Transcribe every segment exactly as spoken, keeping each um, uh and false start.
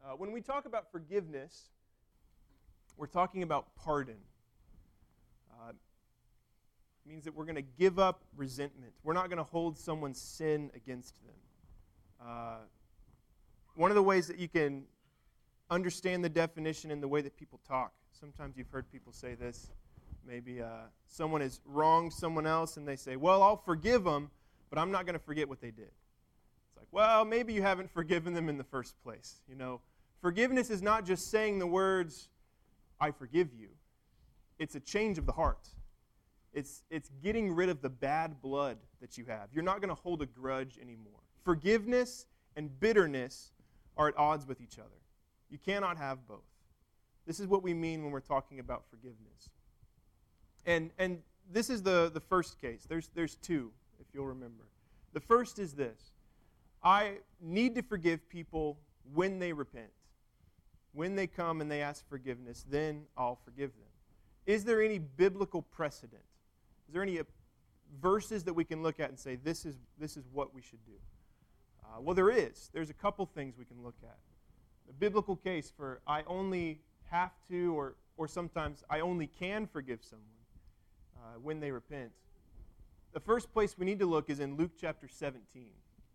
Uh, when we talk about forgiveness, we're talking about pardon. Uh, it means that we're going to give up resentment. We're not going to hold someone's sin against them. Uh, one of the ways that you can understand the definition in the way that people talk, sometimes you've heard people say this, maybe uh, someone has wronged someone else and they say, well, I'll forgive them, but I'm not going to forget what they did. It's like, well, maybe you haven't forgiven them in the first place. You know, forgiveness is not just saying the words, I forgive you. It's a change of the heart. It's, it's getting rid of the bad blood that you have. You're not going to hold a grudge anymore. Forgiveness and bitterness are at odds with each other. You cannot have both. This is what we mean when we're talking about forgiveness. And and this is the, the first case. There's, there's two, if you'll remember. The first is this. I need to forgive people when they repent. When they come and they ask forgiveness, then I'll forgive them. Is there any biblical precedent? Is there any verses that we can look at and say, this is, this is what we should do? Uh, well, there is. There's a couple things we can look at. The biblical case for I only have to or, or sometimes I only can forgive someone uh, when they repent. The first place we need to look is in Luke chapter seventeen.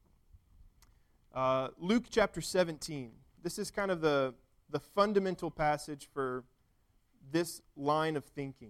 Uh, Luke chapter seventeen. This is kind of the, the fundamental passage for this line of thinking.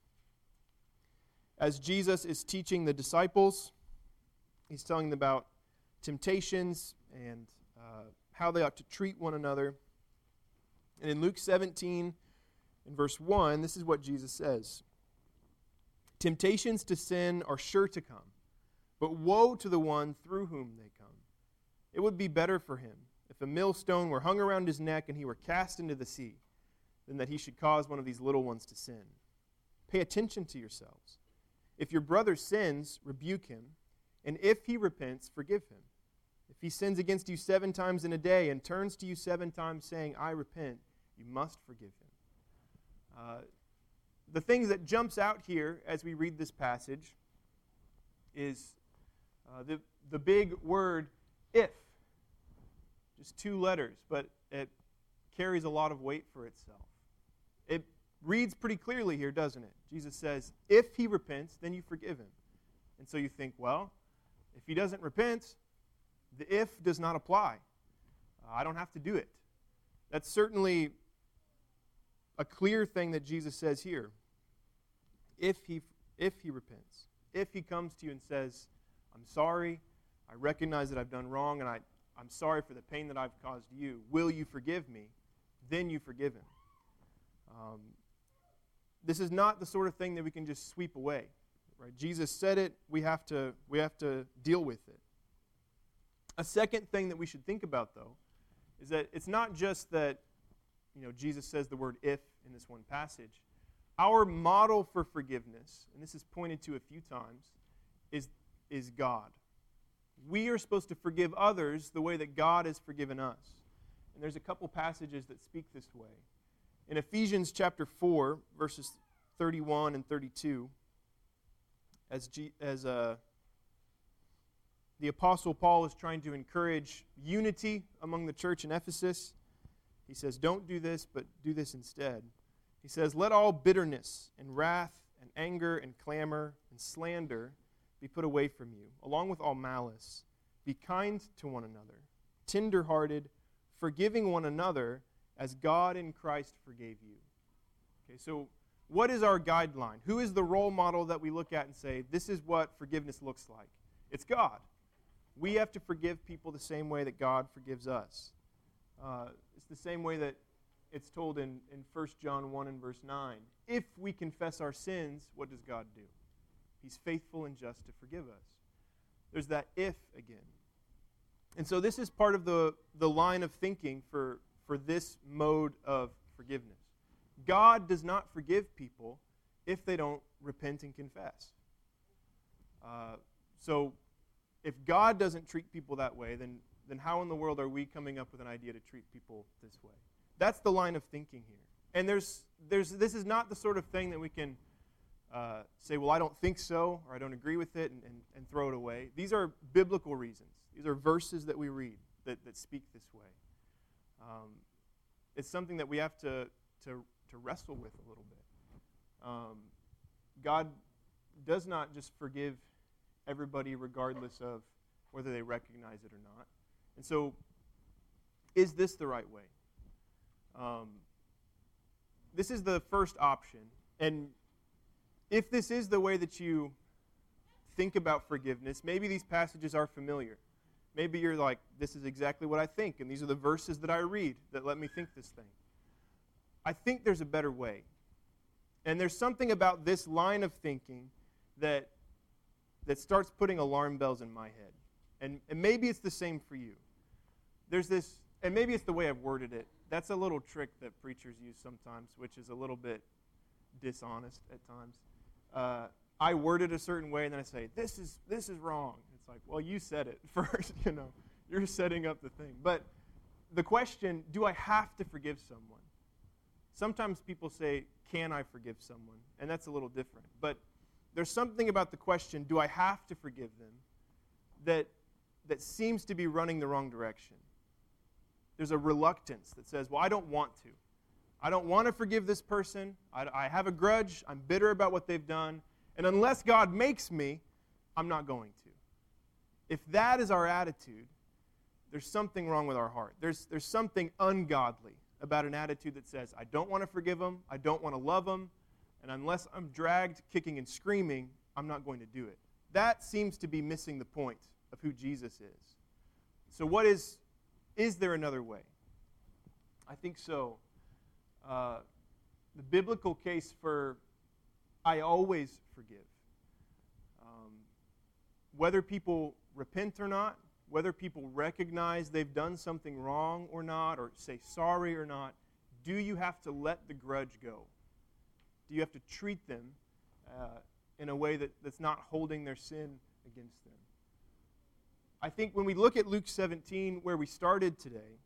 As Jesus is teaching the disciples, he's telling them about temptations and uh, how they ought to treat one another. And in Luke seventeen, in verse one, this is what Jesus says. Temptations to sin are sure to come, but woe to the one through whom they come. It would be better for him if a millstone were hung around his neck and he were cast into the sea, than that he should cause one of these little ones to sin. Pay attention to yourselves. If your brother sins, rebuke him, and if he repents, forgive him. If he sins against you seven times in a day and turns to you seven times saying, I repent, you must forgive him. Uh, the thing that jumps out here as we read this passage is uh, the, the big word, if. Just two letters, but it carries a lot of weight for itself. It reads pretty clearly here, doesn't it? Jesus says, if he repents, then you forgive him. And so you think, well, if he doesn't repent, the if does not apply. Uh, I don't have to do it. That's certainly a clear thing that Jesus says here. If he, if he repents, if he comes to you and says, I'm sorry, I recognize that I've done wrong, and I, I'm sorry for the pain that I've caused you, will you forgive me? Then you forgive him. Um, this is not the sort of thing that we can just sweep away. Right? Jesus said it, we have to, we have to deal with it. A second thing that we should think about, though, is that it's not just that, you know, Jesus says the word if in this one passage. Our model for forgiveness, and this is pointed to a few times, is, is God. We are supposed to forgive others the way that God has forgiven us. And there's a couple passages that speak this way. In Ephesians chapter four, verses thirty-one and thirty-two, as, G, as uh, the Apostle Paul is trying to encourage unity among the church in Ephesus, he says, don't do this, but do this instead. He says, let all bitterness and wrath and anger and clamor and slander be put away from you, along with all malice. Be kind to one another, tender-hearted, forgiving one another as God in Christ forgave you. Okay, so what is our guideline? Who is the role model that we look at and say, this is what forgiveness looks like? It's God. We have to forgive people the same way that God forgives us. Uh, it's the same way that it's told in, in First John one and verse nine. If we confess our sins, what does God do? He's faithful and just to forgive us. There's that if again. And so this is part of the, the line of thinking for, for this mode of forgiveness. God does not forgive people if they don't repent and confess. Uh, so if God doesn't treat people that way, then, then how in the world are we coming up with an idea to treat people this way? That's the line of thinking here. And there's, there's, this is not the sort of thing that we can uh, say, well, I don't think so, or I don't agree with it, and, and, and throw it away. These are biblical reasons. These are verses that we read that, that speak this way. Um, it's something that we have to, to, to wrestle with a little bit. Um, God does not just forgive everybody regardless of whether they recognize it or not. And so, is this the right way? Um, this is the first option. And if this is the way that you think about forgiveness, maybe these passages are familiar. Maybe you're like, this is exactly what I think, and these are the verses that I read that let me think this thing. I think there's a better way. And there's something about this line of thinking that, that starts putting alarm bells in my head. And, and maybe it's the same for you. There's this, and maybe it's the way I've worded it. That's a little trick that preachers use sometimes, which is a little bit dishonest at times. Uh, I word it a certain way, and then I say, this is this is wrong. It's like, well, you said it first, you know. You're setting up the thing. But the question, do I have to forgive someone? Sometimes people say, can I forgive someone? And that's a little different. But there's something about the question, do I have to forgive them, that that seems to be running the wrong direction. There's a reluctance that says, well, I don't want to. I don't want to forgive this person. I, I have a grudge. I'm bitter about what they've done. And unless God makes me, I'm not going to. If that is our attitude, there's something wrong with our heart. There's, there's something ungodly about an attitude that says, I don't want to forgive them. I don't want to love them. And unless I'm dragged kicking and screaming, I'm not going to do it. That seems to be missing the point of who Jesus is. So what is, is there another way? I think so. Uh, the biblical case for I always forgive. Um, whether people repent or not, whether people recognize they've done something wrong or not, or say sorry or not, do you have to let the grudge go? Do you have to treat them uh, in a way that, that's not holding their sin against them? I think when we look at Luke seventeen, where we started today,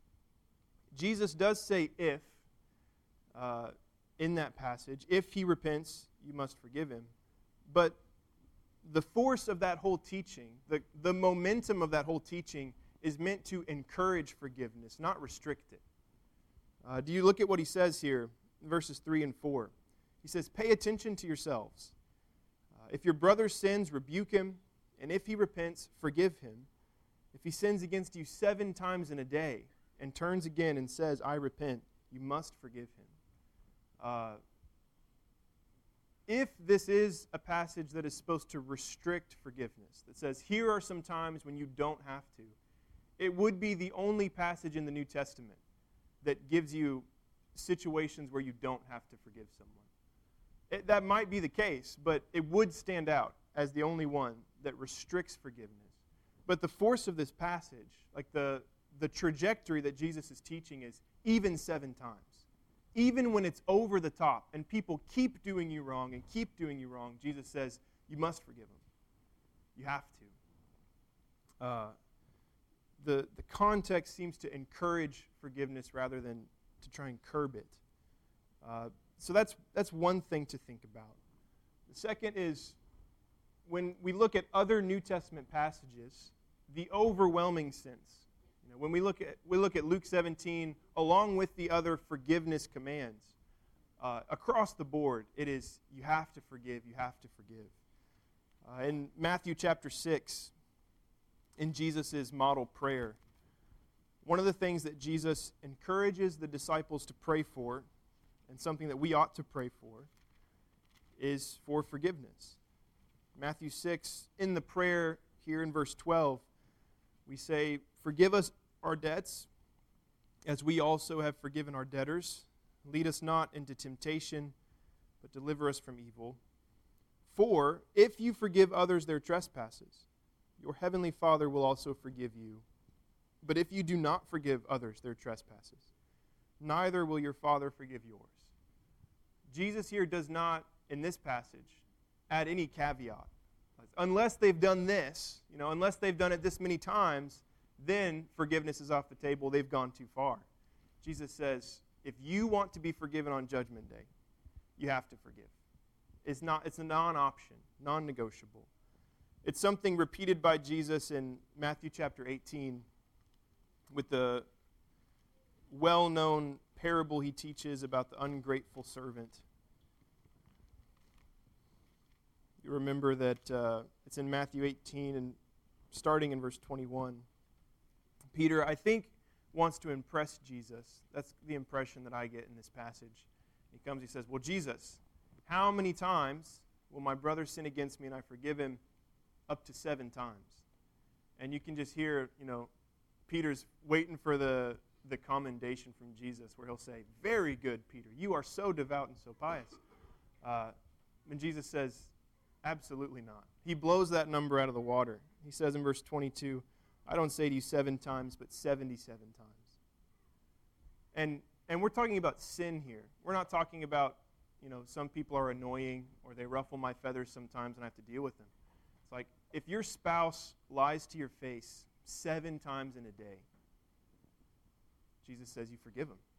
Jesus does say if, uh, in that passage, if he repents, you must forgive him. But the force of that whole teaching, the, the momentum of that whole teaching is meant to encourage forgiveness, not restrict it. Uh, do you look at what he says here, verses three and four? He says, pay attention to yourselves. Uh, if your brother sins, rebuke him, and if he repents, forgive him. If he sins against you seven times in a day and turns again and says, I repent, you must forgive him. Uh, if this is a passage that is supposed to restrict forgiveness, that says here are some times when you don't have to, it would be the only passage in the New Testament that gives you situations where you don't have to forgive someone. It, that might be the case, but it would stand out as the only one that restricts forgiveness. But the force of this passage, like the, the trajectory that Jesus is teaching is even seven times. Even when it's over the top and people keep doing you wrong and keep doing you wrong, Jesus says, you must forgive them. You have to. Uh, the, the context seems to encourage forgiveness rather than to try and curb it. Uh, so that's, that's one thing to think about. The second is, when we look at other New Testament passages, the overwhelming sense. You know, when we look at we look at Luke seventeen, along with the other forgiveness commands, uh, across the board, it is you have to forgive, you have to forgive. Uh, in Matthew chapter six, in Jesus' model prayer, one of the things that Jesus encourages the disciples to pray for, and something that we ought to pray for, is for forgiveness. Matthew six, in the prayer here in verse twelve, we say, forgive us our debts, as we also have forgiven our debtors. Lead us not into temptation, but deliver us from evil. For if you forgive others their trespasses, your heavenly Father will also forgive you. But if you do not forgive others their trespasses, neither will your Father forgive yours. Jesus here does not, in this passage, add any caveat. Unless they've done this, you know, unless they've done it this many times, then forgiveness is off the table. They've gone too far. Jesus says, if you want to be forgiven on Judgment Day, you have to forgive. It's not. It's a non-option, non-negotiable. It's something repeated by Jesus in Matthew chapter eighteen with the well-known parable he teaches about the ungrateful servant. You remember that uh, it's in Matthew eighteen and starting in verse twenty-one. Peter, I think, wants to impress Jesus. That's the impression that I get in this passage. He comes, he says, well, Jesus, how many times will my brother sin against me and I forgive him? Up to seven times. And you can just hear, you know, Peter's waiting for the, the commendation from Jesus where he'll say, very good, Peter. You are so devout and so pious. Uh, and Jesus says, absolutely not. He blows that number out of the water. He says in verse twenty-two, I don't say to you seven times, but seventy-seven times. And and we're talking about sin here. We're not talking about, you know, some people are annoying or they ruffle my feathers sometimes and I have to deal with them. It's like if your spouse lies to your face seven times in a day, Jesus says you forgive them.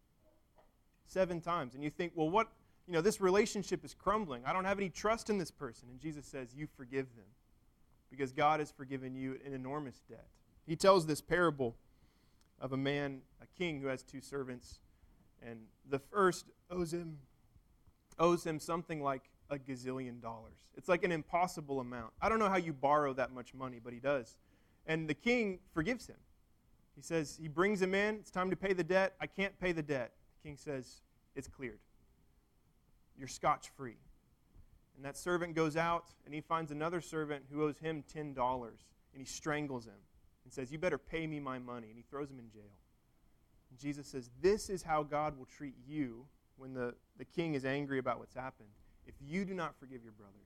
Seven times. And you think, well, what, you know, this relationship is crumbling. I don't have any trust in this person. And Jesus says you forgive them because God has forgiven you an enormous debt. He tells this parable of a man, a king who has two servants, and the first owes him owes him something like a gazillion dollars. It's like an impossible amount. I don't know how you borrow that much money, but he does. And the king forgives him. He says, he brings him in. It's time to pay the debt. I can't pay the debt. The king says, it's cleared. You're scotch-free. And that servant goes out, and he finds another servant who owes him ten dollars, and he strangles him and says, you better pay me my money, and he throws him in jail. And Jesus says, this is how God will treat you when the, the king is angry about what's happened, if you do not forgive your brothers.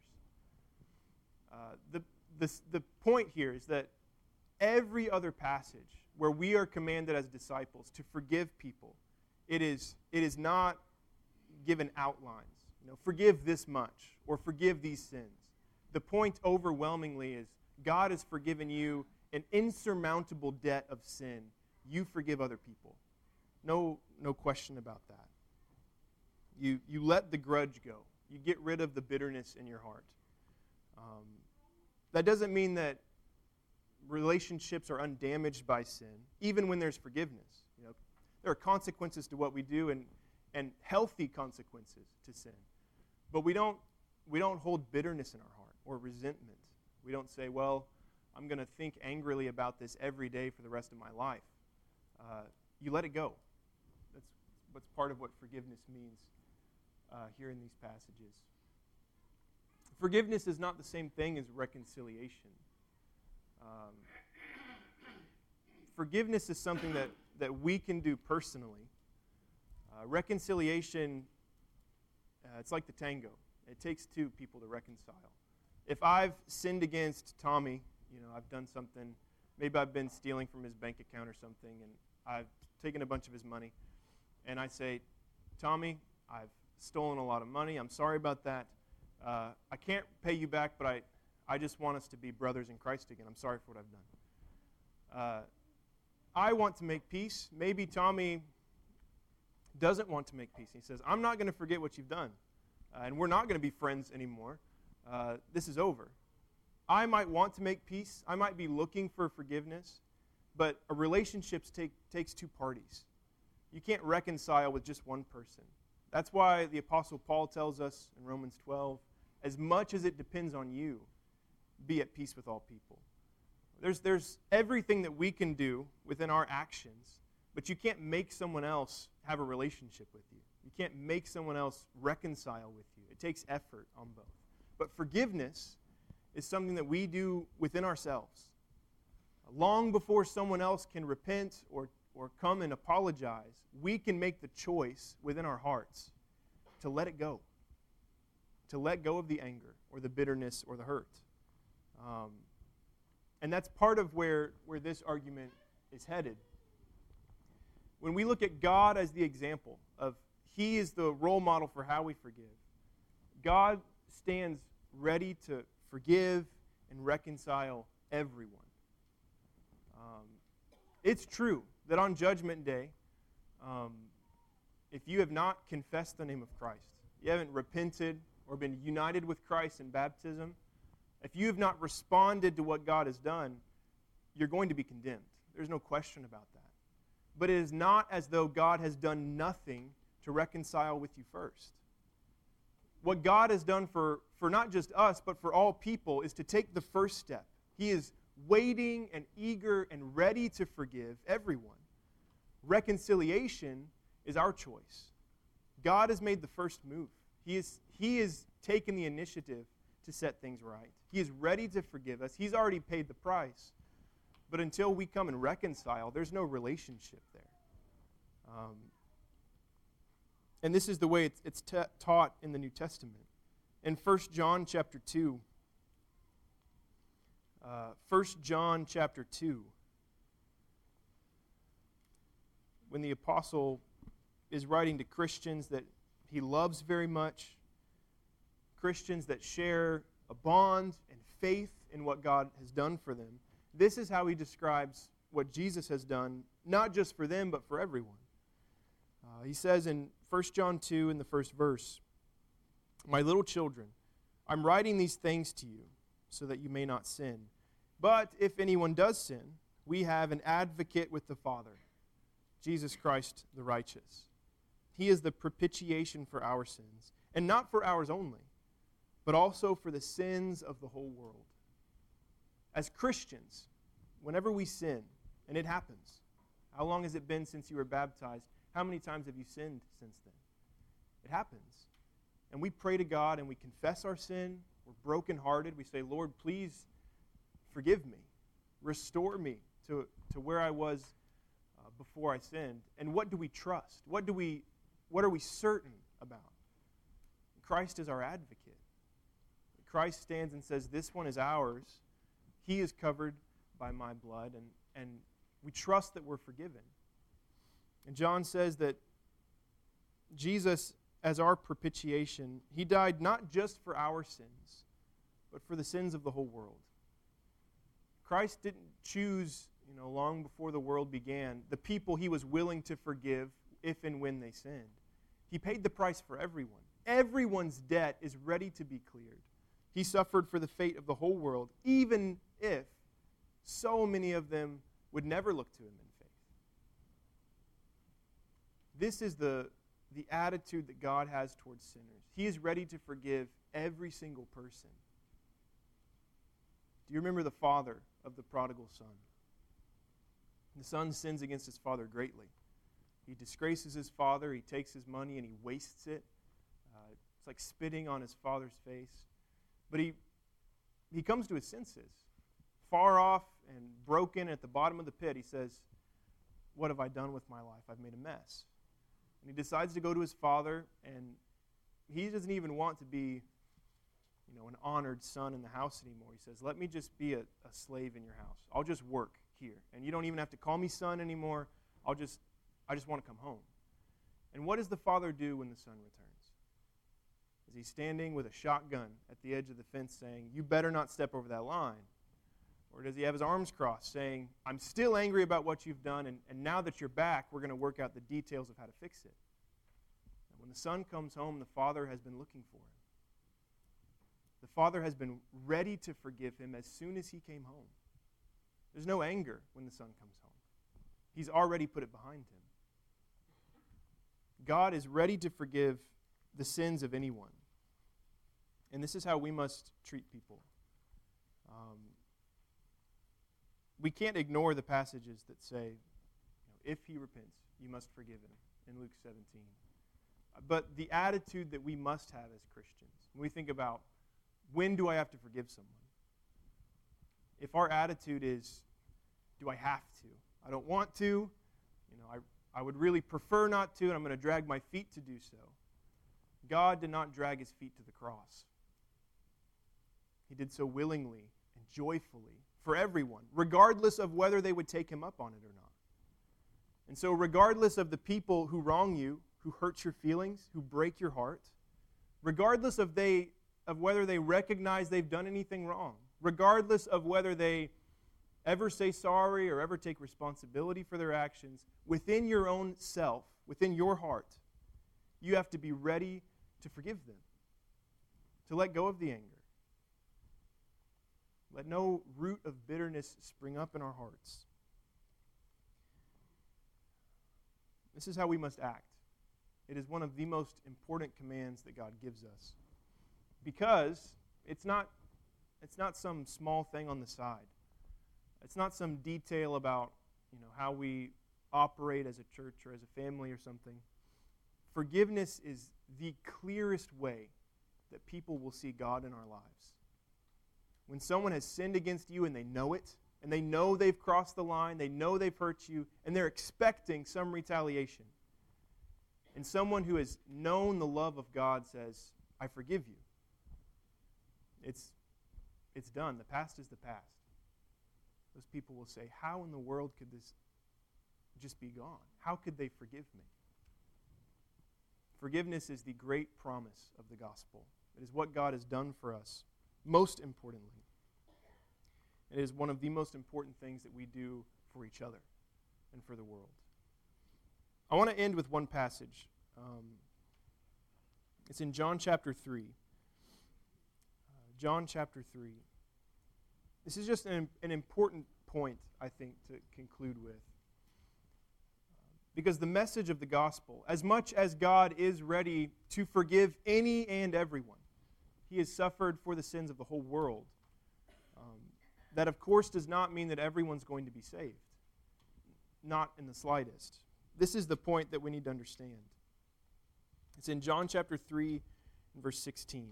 Uh, the, the, the point here is that every other passage where we are commanded as disciples to forgive people, it is, it is not given outlines. You know, forgive this much or forgive these sins. The point overwhelmingly is God has forgiven you an insurmountable debt of sin. You forgive other people. No, no question about that. You, you let the grudge go. You get rid of the bitterness in your heart. Um, that doesn't mean that relationships are undamaged by sin, even when there's forgiveness. You know, there are consequences to what we do, and, and healthy consequences to sin. But we don't, we don't hold bitterness in our heart or resentment. We don't say, well, I'm going to think angrily about this every day for the rest of my life. Uh, you let it go. That's what's part of what forgiveness means uh, here in these passages. Forgiveness is not the same thing as reconciliation. Um, forgiveness is something that, that we can do personally. Uh, reconciliation, uh, it's like the tango. It takes two people to reconcile. If I've sinned against Tommy, you know, I've done something, maybe I've been stealing from his bank account or something, and I've taken a bunch of his money, and I say, Tommy, I've stolen a lot of money. I'm sorry about that. Uh, I can't pay you back, but I, I just want us to be brothers in Christ again. I'm sorry for what I've done. Uh, I want to make peace. Maybe Tommy doesn't want to make peace. He says, I'm not going to forget what you've done, uh, and we're not going to be friends anymore. Uh, this is over. I might want to make peace. I might be looking for forgiveness, but a relationship take, takes two parties. You can't reconcile with just one person. That's why the Apostle Paul tells us in Romans twelve, as much as it depends on you, be at peace with all people. There's, there's everything that we can do within our actions, but you can't make someone else have a relationship with you. You can't make someone else reconcile with you. It takes effort on both. But forgiveness is something that we do within ourselves. Long before someone else can repent or, or come and apologize, we can make the choice within our hearts to let it go, to let go of the anger or the bitterness or the hurt. Um, and that's part of where, where this argument is headed. When we look at God as the example of He is the role model for how we forgive, God stands ready to forgive and reconcile everyone. Um, it's true that on Judgment Day, um, if you have not confessed the name of Christ, you haven't repented or been united with Christ in baptism, if you have not responded to what God has done, you're going to be condemned. There's no question about that. but it is not as though God has done nothing to reconcile with you first. What God has done for, for not just us, but for all people, is to take the first step. He is waiting and eager and ready to forgive everyone. Reconciliation is our choice. God has made the first move. He is, he is taken the initiative to set things right. He is ready to forgive us. He's already paid the price. But until we come and reconcile, there's no relationship there. Um, and this is the way it's, it's ta- taught in the New Testament. In First John chapter two, uh, First John chapter two, when the apostle is writing to Christians that he loves very much, Christians that share a bond and faith in what God has done for them, this is how he describes what Jesus has done, not just for them, but for everyone. Uh, he says in First John two, in the first verse, "My little children, I'm writing these things to you so that you may not sin. But if anyone does sin, we have an advocate with the Father, Jesus Christ the righteous. He is the propitiation for our sins, and not for ours only, but also for the sins of the whole world." As Christians, whenever we sin, and it happens, how long has it been since you were baptized? How many times have you sinned since then? It happens. And we pray to God and we confess our sin. We're brokenhearted. We say, "Lord, please forgive me. Restore me to, to where I was uh, before I sinned." And what do we trust? What do we, what are we certain about? Christ is our advocate. Christ stands and says, "This one is ours. He is covered by my blood," and, and we trust that we're forgiven. And John says that Jesus, as our propitiation, he died not just for our sins, but for the sins of the whole world. Christ didn't choose, you know, long before the world began, the people he was willing to forgive if and when they sinned. He paid the price for everyone. Everyone's debt is ready to be cleared. He suffered for the fate of the whole world, even if so many of them would never look to him in faith. This is the, the attitude that God has towards sinners. He is ready to forgive every single person. Do you remember the father of the prodigal son? The son sins against his father greatly. He disgraces his father, he takes his money and he wastes it. Uh, it's like spitting on his father's face. But he, he comes to his senses. Far off and broken at the bottom of the pit, he says, "What have I done with my life? I've made a mess." And he decides to go to his father, and he doesn't even want to be, you know, an honored son in the house anymore. He says, "Let me just be a, a slave in your house. I'll just work here. And you don't even have to call me son anymore. I'll just, I just want to come home." And what does the father do when the son returns? Is he standing with a shotgun at the edge of the fence saying, "You better not step over that line"? Or does he have his arms crossed saying, "I'm still angry about what you've done, and, and now that you're back, we're going to work out the details of how to fix it"? And when the son comes home, the father has been looking for him. The father has been ready to forgive him as soon as he came home. There's no anger when the son comes home. He's already put it behind him. God is ready to forgive the sins of anyone. And this is how we must treat people. Um, we can't ignore the passages that say, you know, if he repents, you must forgive him in Luke seventeen. But the attitude that we must have as Christians, when we think about, when do I have to forgive someone? If our attitude is, do I have to? I don't want to. You know, I, I would really prefer not to, and I'm going to drag my feet to do so. God did not drag his feet to the cross. He did so willingly and joyfully for everyone, regardless of whether they would take him up on it or not. And so regardless of the people who wrong you, who hurt your feelings, who break your heart, regardless of they of whether they recognize they've done anything wrong, regardless of whether they ever say sorry or ever take responsibility for their actions, within your own self, within your heart, you have to be ready to forgive them, to let go of the anger. Let no root of bitterness spring up in our hearts. This is how we must act. It is one of the most important commands that God gives us. Because it's not, it's not some small thing on the side. It's not some detail about, you know, how we operate as a church or as a family or something. Forgiveness is the clearest way that people will see God in our lives. When someone has sinned against you and they know it, and they know they've crossed the line, they know they've hurt you, and they're expecting some retaliation. And someone who has known the love of God says, I forgive you. It's, it's done. The past is the past. Those people will say, how in the world could this just be gone? How could they forgive me? Forgiveness is the great promise of the gospel. It is what God has done for us, most importantly. It is one of the most important things that we do for each other and for the world. I want to end with one passage. Um, it's in John chapter three. Uh, John chapter three. This is just an, an important point, I think, to conclude with. Because the message of the gospel, as much as God is ready to forgive any and everyone, He has suffered for the sins of the whole world. Um, that, of course, does not mean that everyone's going to be saved. Not in the slightest. This is the point that we need to understand. It's in John chapter three, and verse sixteen.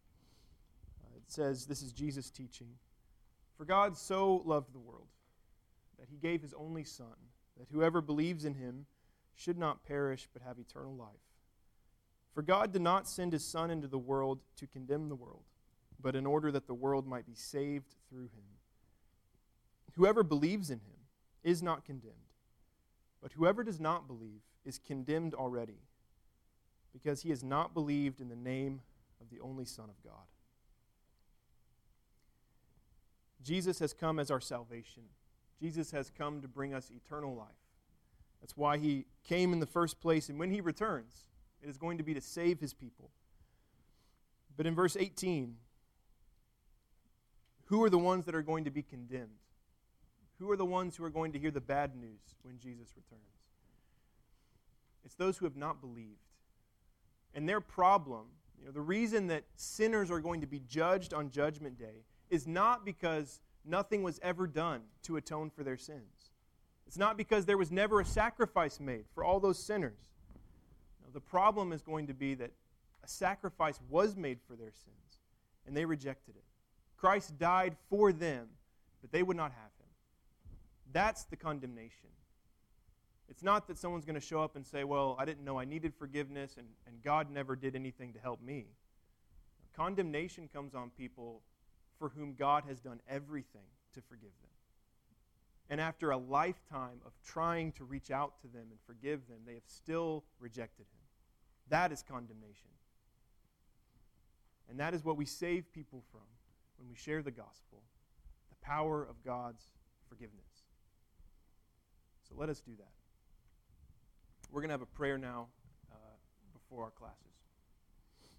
Uh, it says, this is Jesus teaching, "For God so loved the world, that He gave His only Son, that whoever believes in Him should not perish but have eternal life. For God did not send His Son into the world to condemn the world, but in order that the world might be saved through Him. Whoever believes in Him is not condemned, but whoever does not believe is condemned already, because he has not believed in the name of the only Son of God." Jesus has come as our salvation. Jesus has come to bring us eternal life. That's why He came in the first place, and when He returns, it is going to be to save His people. But in verse eighteen, who are the ones that are going to be condemned? Who are the ones who are going to hear the bad news when Jesus returns? It's those who have not believed. And their problem, you know, the reason that sinners are going to be judged on Judgment Day is not because nothing was ever done to atone for their sins. It's not because there was never a sacrifice made for all those sinners. No, the problem is going to be that a sacrifice was made for their sins, and they rejected it. Christ died for them, but they would not have Him. That's the condemnation. It's not that someone's going to show up and say, well, I didn't know I needed forgiveness, and, and God never did anything to help me. Condemnation comes on people for whom God has done everything to forgive them. And after a lifetime of trying to reach out to them and forgive them, they have still rejected Him. That is condemnation. And that is what we save people from when we share the gospel, the power of God's forgiveness. So let us do that. We're going to have a prayer now uh, before our classes.